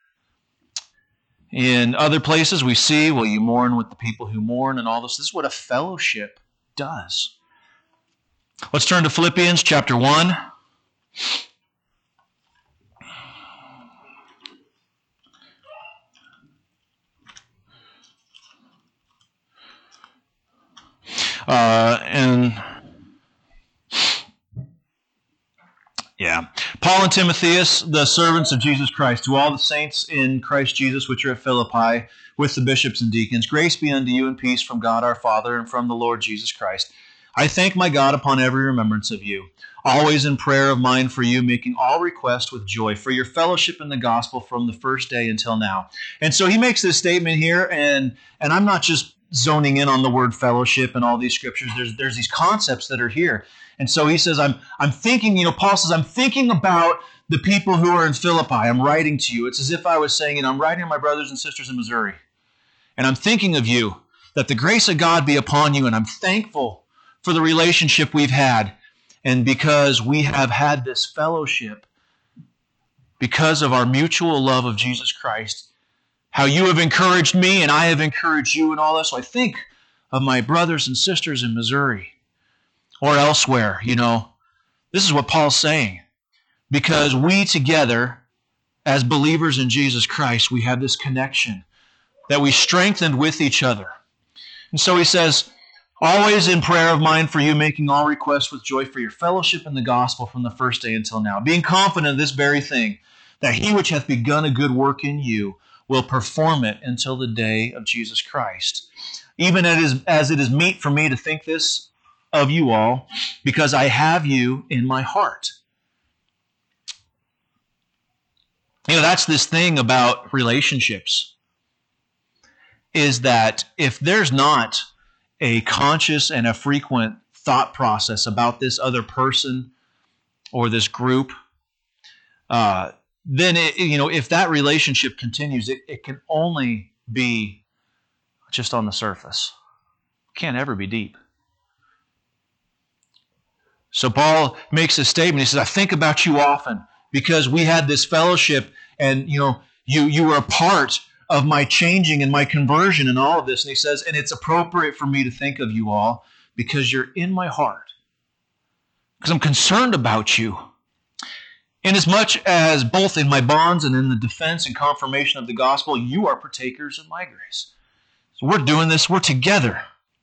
In other places we see, you mourn with the people who mourn and all this. This is what a fellowship does. Let's turn to Philippians chapter 1. Paul and Timotheus, the servants of Jesus Christ, to all the saints in Christ Jesus which are at Philippi, with the bishops and deacons, grace be unto you and peace from God our Father and from the Lord Jesus Christ. I thank my God upon every remembrance of you, always in prayer of mine for you, making all request with joy for your fellowship in the gospel from the first day until now. And so he makes this statement here, and I'm not just zoning in on the word fellowship and all these scriptures. There's these concepts that are here. And so he says, I'm thinking, Paul says, I'm thinking about the people who are in Philippi. I'm writing to you. It's as if I was saying, I'm writing to my brothers and sisters in Missouri. And I'm thinking of you, that the grace of God be upon you. And I'm thankful for the relationship we've had. And because we have had this fellowship, because of our mutual love of Jesus Christ, how you have encouraged me and I have encouraged you and all this. So I think of my brothers and sisters in Missouri or elsewhere, This is what Paul's saying. Because we together, as believers in Jesus Christ, we have this connection that we strengthened with each other. And so he says, always in prayer of mine for you, making all requests with joy for your fellowship in the gospel from the first day until now, being confident of this very thing, that he which hath begun a good work in you will perform it until the day of Jesus Christ. Even as it is meet for me to think this of you all, because I have you in my heart. That's this thing about relationships, is that if there's not a conscious and a frequent thought process about this other person or this group, then if that relationship continues, it can only be just on the surface. It can't ever be deep. So Paul makes a statement. He says, I think about you often because we had this fellowship and, you were a part of my changing and my conversion and all of this. And he says, and it's appropriate for me to think of you all because you're in my heart, because I'm concerned about you. Inasmuch as both in my bonds and in the defense and confirmation of the gospel, you are partakers of my grace. So we're doing this, we're together.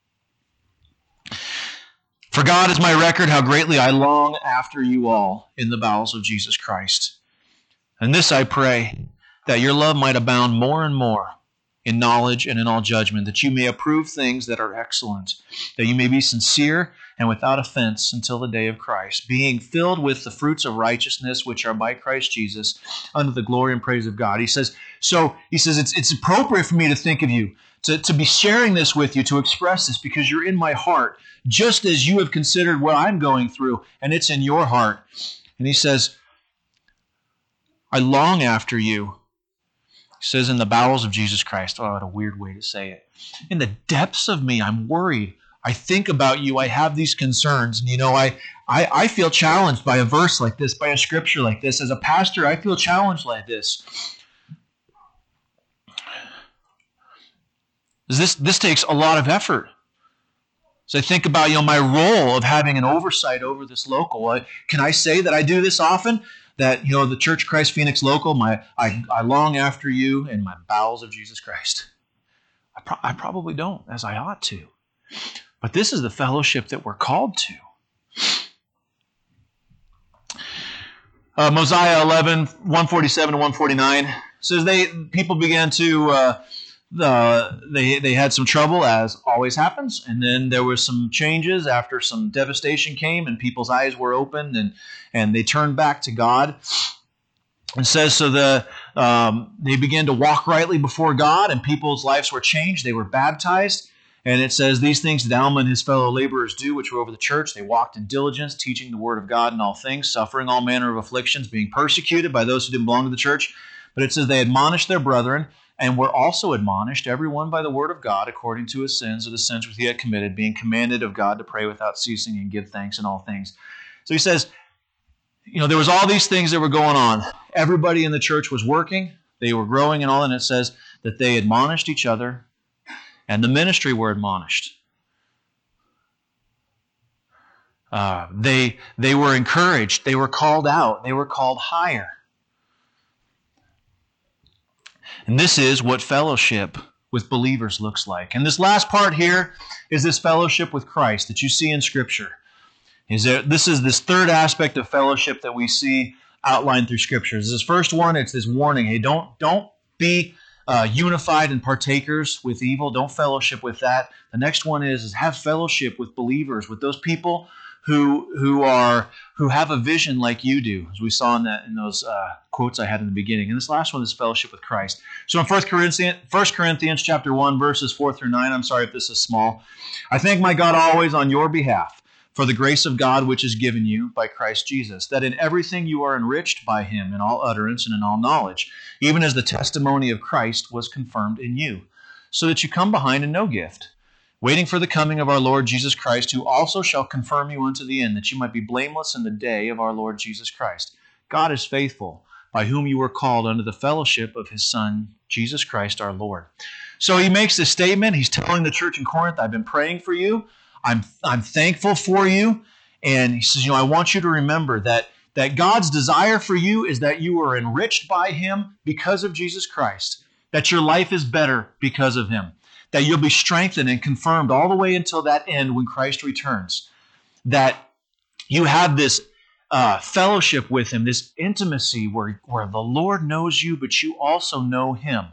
For God is my record, how greatly I long after you all in the bowels of Jesus Christ. And this I pray, that your love might abound more and more in knowledge and in all judgment, that you may approve things that are excellent, that you may be sincere and without offense until the day of Christ, being filled with the fruits of righteousness which are by Christ Jesus, unto the glory and praise of God. He says it's appropriate for me to think of you, to be sharing this with you, to express this, because you're in my heart, just as you have considered what I'm going through, and it's in your heart. And he says, I long after you. He says, in the bowels of Jesus Christ. Oh, what a weird way to say it. In the depths of me, I'm worried. I think about you. I have these concerns. And I feel challenged by a verse like this, by a scripture like this. As a pastor, I feel challenged like this. This takes a lot of effort. So I think about my role of having an oversight over this local. Can I say that I do this often? That the Church of Christ Phoenix local, I long after you in my bowels of Jesus Christ. I probably don't, as I ought to. But this is the fellowship that we're called to. Mosiah 11, 147 to 149 says people began to they had some trouble, as always happens, and then there was some changes after some devastation came, and people's eyes were opened, and they turned back to God. It says they began to walk rightly before God, and people's lives were changed. They were baptized, and it says these things did Alma and his fellow laborers do, which were over the church. They walked in diligence, teaching the word of God in all things, suffering all manner of afflictions, being persecuted by those who didn't belong to the church. But it says they admonished their brethren, and were also admonished, every one by the word of God, according to his sins or the sins which he had committed, being commanded of God to pray without ceasing and give thanks in all things. So he says, there was all these things that were going on. Everybody in the church was working. They were growing and all, and it says that they admonished each other, and the ministry were admonished. They were encouraged. They were called out. They were called higher. And this is what fellowship with believers looks like. And this last part here is this fellowship with Christ that you see in Scripture. This is this third aspect of fellowship that we see outlined through Scriptures. This first one, it's this warning. Hey, don't be unified and partakers with evil. Don't fellowship with that. The next one is have fellowship with believers, with those people who have a vision like you do, as we saw in those quotes I had in the beginning. And this last one is fellowship with Christ. So in 1 Corinthians chapter 1, verses 4 through 9, I'm sorry if this is small. I thank my God always on your behalf for the grace of God which is given you by Christ Jesus, that in everything you are enriched by him in all utterance and in all knowledge, even as the testimony of Christ was confirmed in you, so that you come behind in no gift, waiting for the coming of our Lord Jesus Christ, who also shall confirm you unto the end, that you might be blameless in the day of our Lord Jesus Christ. God is faithful, by whom you were called unto the fellowship of his Son, Jesus Christ our Lord. So he makes this statement. He's telling the church in Corinth, I've been praying for you. I'm thankful for you. And he says, I want you to remember that God's desire for you is that you are enriched by him because of Jesus Christ, that your life is better because of him, that you'll be strengthened and confirmed all the way until that end when Christ returns, that you have this fellowship with him, this intimacy where the Lord knows you, but you also know him.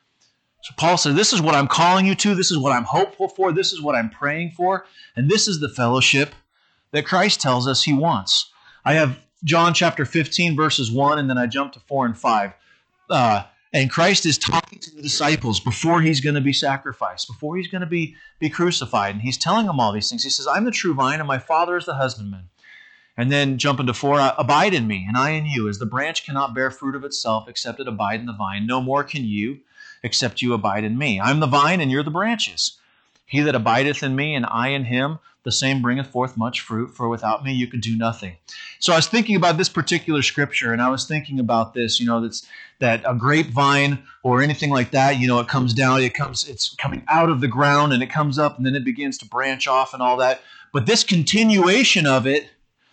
So Paul said, this is what I'm calling you to, this is what I'm hopeful for, this is what I'm praying for, and this is the fellowship that Christ tells us he wants. I have John chapter 15, verses 1, and then I jump to 4 and 5. And Christ is talking to the disciples before he's going to be sacrificed, before he's going to be crucified. And he's telling them all these things. He says, I'm the true vine, and my Father is the husbandman. And then jumping to 4, abide in me, and I in you, as the branch cannot bear fruit of itself except it abide in the vine. No more can you, except you abide in me. I'm the vine, and you're the branches. He that abideth in me and I in him, the same bringeth forth much fruit, for without me you could do nothing. So I was thinking about this particular scripture, and I was thinking about this, that a grapevine or anything like that, it comes down, it's coming out of the ground, and it comes up, and then it begins to branch off and all that. But this continuation of it,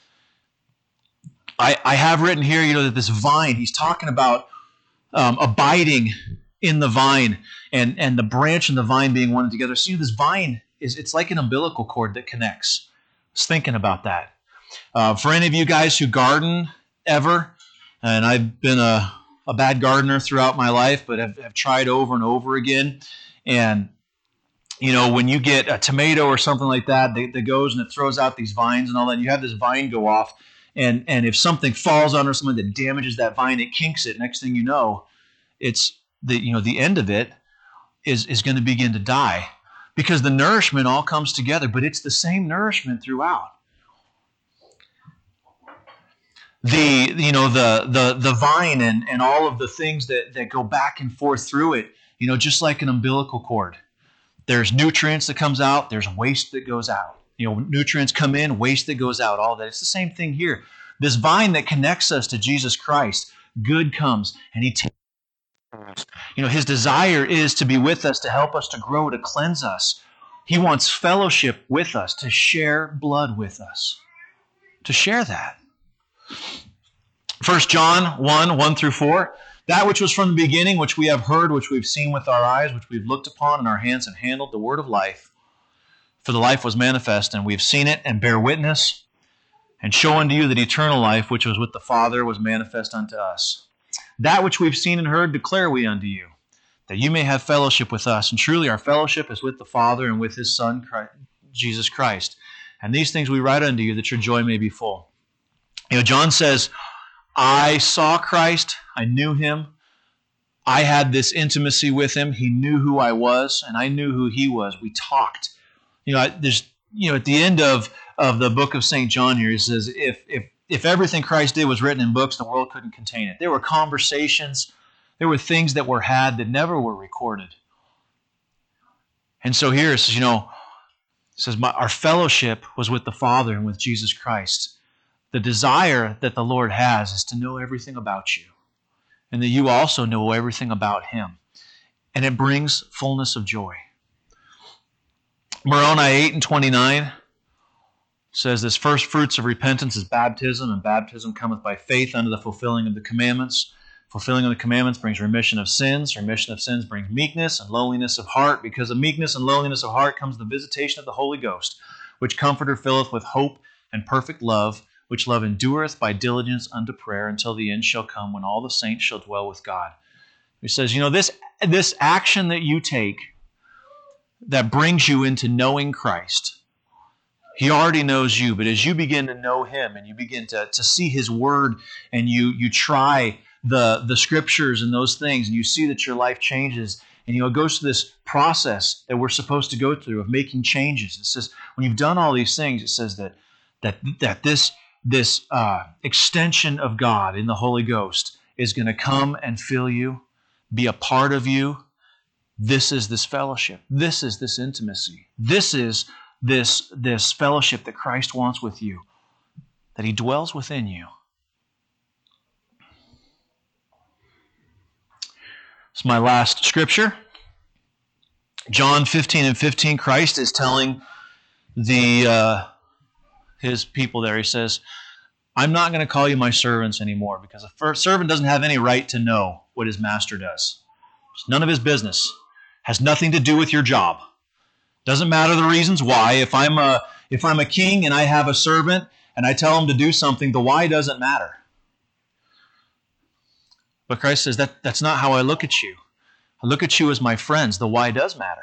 I have written here, that this vine, he's talking about abiding in the vine and the branch and the vine being one together. So this vine it's like an umbilical cord that connects. I was thinking about that. For any of you guys who garden ever, and I've been a bad gardener throughout my life, but have tried over and over again. And, when you get a tomato or something like that goes and it throws out these vines and all that, and you have this vine go off, and if something falls on or something that damages that vine, it kinks it. Next thing you know, it's the end of it is going to begin to die, because the nourishment all comes together, but it's the same nourishment throughout. The vine and all of the things that go back and forth through it, just like an umbilical cord. There's nutrients that comes out, there's waste that goes out. Nutrients come in, waste that goes out, all that. It's the same thing here. This vine that connects us to Jesus Christ, good comes, and he takes us. His desire is to be with us, to help us to grow, to cleanse us. He wants fellowship with us, to share blood with us, to share that. 1 John 1 through 4, that which was from the beginning, which we have heard, which we've seen with our eyes, which we've looked upon, and our hands have handled, the word of life. For the life was manifest, and we've seen it, and bear witness, and show unto you that eternal life, which was with the Father, was manifest unto us. That which we've seen and heard declare we unto you, that you may have fellowship with us. And truly our fellowship is with the Father and with his Son, Jesus Christ. And these things we write unto you, that your joy may be full. John says, I saw Christ, I knew him, I had this intimacy with him, he knew who I was, and I knew who he was. We talked. At the end of the book of St. John here, he says, if everything Christ did was written in books, the world couldn't contain it. There were conversations, there were things that were had that never were recorded. And so here it says, our fellowship was with the Father and with Jesus Christ. The desire that the Lord has is to know everything about you, and that you also know everything about him. And it brings fullness of joy. Moroni 8:29 says this, first fruits of repentance is baptism, and baptism cometh by faith unto the fulfilling of the commandments. Fulfilling of the commandments brings remission of sins. Remission of sins brings meekness and lowliness of heart. Because of meekness and lowliness of heart comes the visitation of the Holy Ghost, which Comforter filleth with hope and perfect love, which love endureth by diligence unto prayer, until the end shall come, when all the saints shall dwell with God. He says, this action that you take that brings you into knowing Christ, he already knows you, but as you begin to know him and you begin to see his word, and you try the scriptures and those things, and you see that your life changes, and it goes through this process that we're supposed to go through of making changes. It says, when you've done all these things, it says that this extension of God in the Holy Ghost is going to come and fill you, be a part of you. This is this fellowship. This is this intimacy. This is this fellowship that Christ wants with you, that he dwells within you. It's my last scripture. John 15:15, Christ is telling his people there, he says, I'm not going to call you my servants anymore, because a servant doesn't have any right to know what his master does. It's none of his business. Has nothing to do with your job. Doesn't matter the reasons why. If I'm a king and I have a servant and I tell him to do something, the why doesn't matter. But Christ says that's not how I look at you. I look at you as my friends. The why does matter.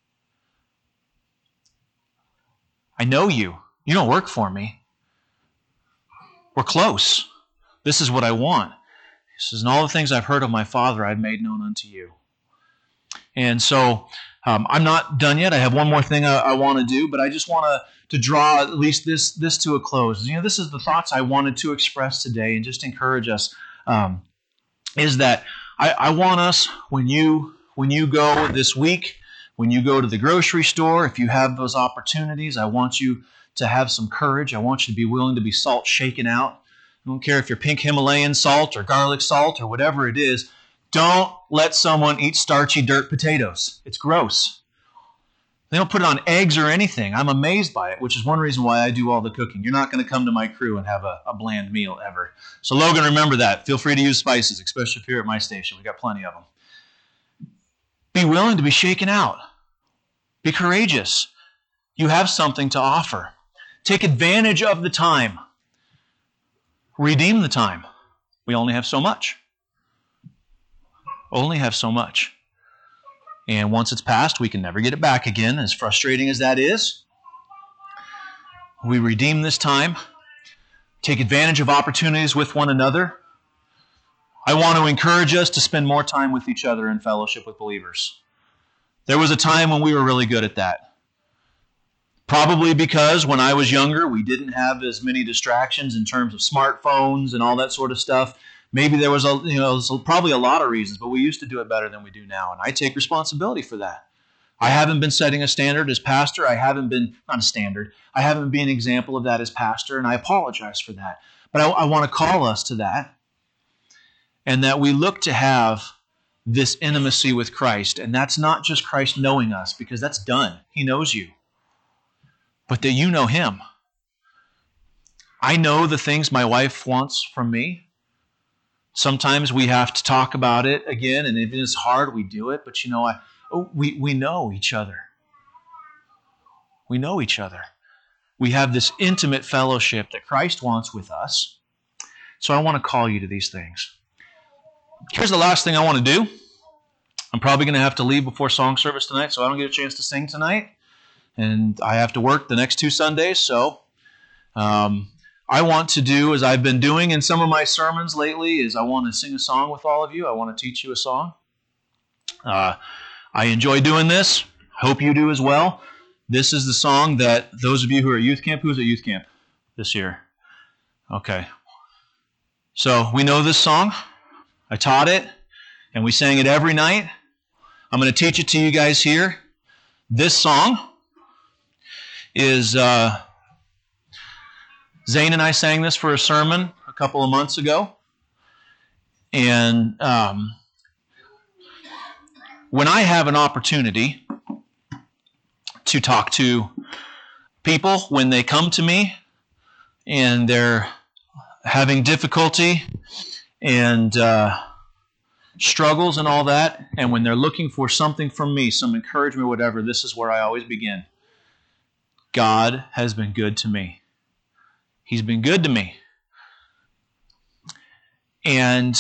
I know you. You don't work for me. We're close. This is what I want. He says, and all the things I've heard of my Father I've made known unto you. And so I'm not done yet. I have one more thing I want to do, but I just want to draw at least this to a close. This is the thoughts I wanted to express today and just encourage us. Is that I want us, when you go this week, When you go to the grocery store, if you have those opportunities, I want you to have some courage. I want you to be willing to be salt shaken out. I don't care if you're pink Himalayan salt or garlic salt or whatever it is. Don't let someone eat starchy dirt potatoes. It's gross. They don't put it on eggs or anything. I'm amazed by it, which is one reason why I do all the cooking. You're not going to come to my crew and have a bland meal ever. So Logan, remember that. Feel free to use spices, especially if you're at my station. We've got plenty of them. Be willing to be shaken out. Be courageous. You have something to offer. Take advantage of the time. Redeem the time. We only have so much. Only have so much. And once it's passed, we can never get it back again, as frustrating as that is. We redeem this time. Take advantage of opportunities with one another. I want to encourage us to spend more time with each other in fellowship with believers. There was a time when we were really good at that. Probably because when I was younger, we didn't have as many distractions in terms of smartphones and all that sort of stuff. Maybe there was probably a lot of reasons, but we used to do it better than we do now, and I take responsibility for that. I haven't been setting a standard as pastor. I haven't been an example of that as pastor, and I apologize for that. But I want to call us to that, and that we look to have this intimacy with Christ, and that's not just Christ knowing us, because that's done. He knows you. But that you know Him. I know the things my wife wants from me. Sometimes we have to talk about it again, and if it's hard, we do it. But we know each other. We know each other. We have this intimate fellowship that Christ wants with us. So I want to call you to these things. Here's the last thing I want to do. I'm probably going to have to leave before song service tonight, so I don't get a chance to sing tonight. And I have to work the next 2 Sundays, so I want to do, as I've been doing in some of my sermons lately, is I want to sing a song with all of you. I want to teach you a song. I enjoy doing this. Hope you do as well. This is the song that those of you who are at youth camp, who's at youth camp this year? Okay. So we know this song. I taught it, and we sang it every night. I'm going to teach it to you guys here. This song is... Zane and I sang this for a sermon a couple of months ago. And when I have an opportunity to talk to people, when they come to me and they're having difficulty and struggles and all that, and when they're looking for something from me, some encouragement, whatever, this is where I always begin. God has been good to me. He's been good to me. And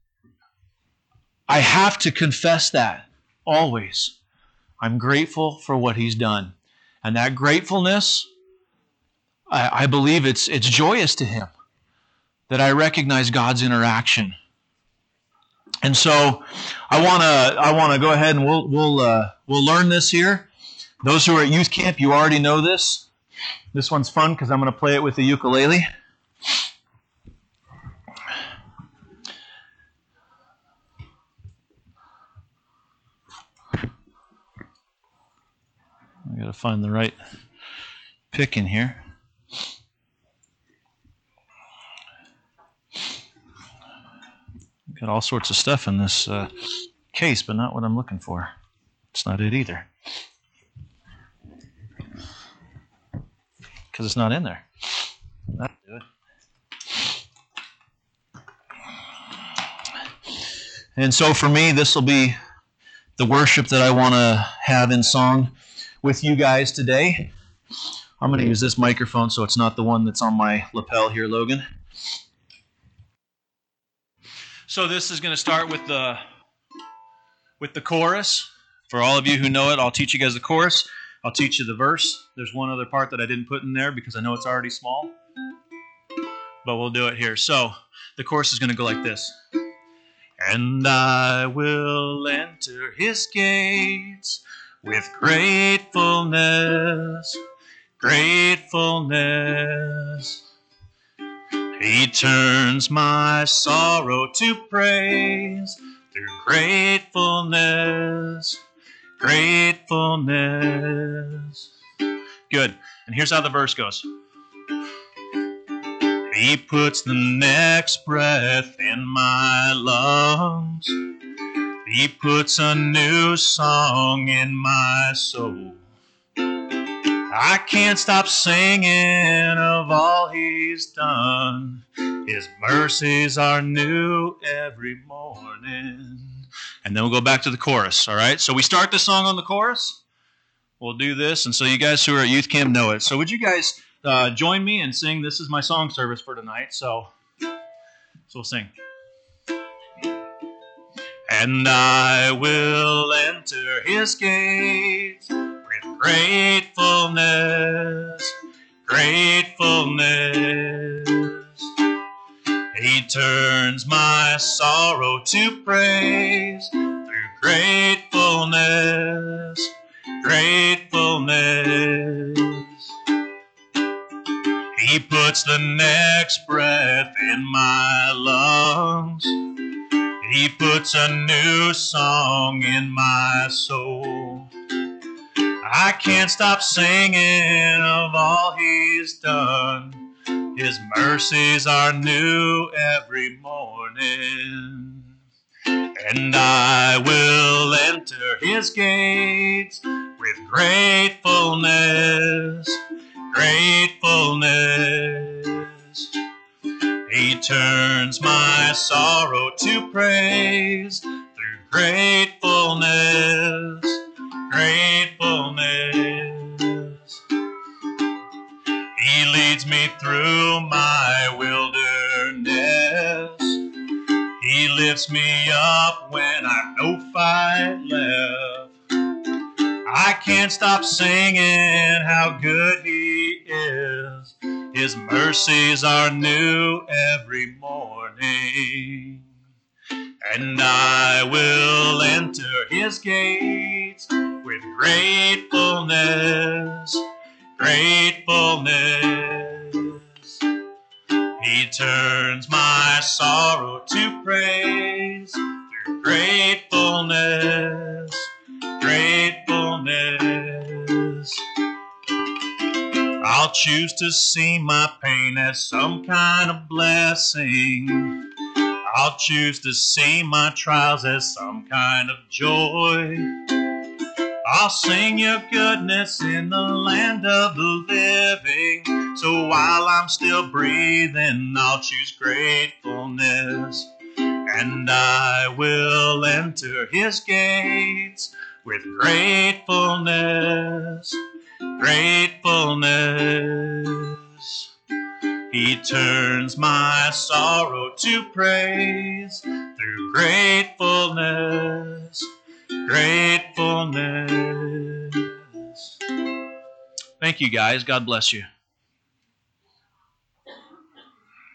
I have to confess that always. I'm grateful for what He's done. And that gratefulness, I believe it's joyous to Him that I recognize God's interaction. And so I want to go ahead and we'll learn this here. Those who are at youth camp, you already know this. This one's fun because I'm going to play it with the ukulele. I got to find the right pick in here. Got all sorts of stuff in this case, but not what I'm looking for. It's not it either. Because it's not in there. That'll do it. And so for me, this will be the worship that I want to have in song with you guys today. I'm going to use this microphone so it's not the one that's on my lapel here, Logan. So this is going to start with the chorus. For all of you who know it, I'll teach you guys the chorus. I'll teach you the verse. There's one other part that I didn't put in there because I know it's already small. But we'll do it here. So the chorus is going to go like this. And I will enter His gates with gratefulness, gratefulness. He turns my sorrow to praise through gratefulness, gratefulness. Good. And here's how the verse goes. He puts the next breath in my lungs. He puts a new song in my soul. I can't stop singing of all He's done. His mercies are new every morning. And then we'll go back to the chorus, all right? So we start the song on the chorus. We'll do this, and so you guys who are at youth camp know it. So would you guys join me and sing? This is my song service for tonight, so we'll sing. And I will enter His gates with gratefulness, gratefulness. He turns my sorrow to praise through gratefulness, gratefulness. He puts the next breath in my lungs. He puts a new song in my soul. I can't stop singing of all He's done. His mercies are new every morning. And I will enter His gates with gratefulness, gratefulness. He turns my sorrow to praise through gratefulness, gratefulness. He leads me through my wilderness. He lifts me up when I've no fight left. I can't stop singing how good He is. His mercies are new every morning. And I will enter His gates with gratefulness, gratefulness. He turns my sorrow to praise through gratefulness, gratefulness. I'll choose to see my pain as some kind of blessing. I'll choose to see my trials as some kind of joy. I'll sing Your goodness in the land of the living. So while I'm still breathing, I'll choose gratefulness. And I will enter His gates with gratefulness, gratefulness. He turns my sorrow to praise through gratefulness, gratefulness. Thank you, guys. God bless you.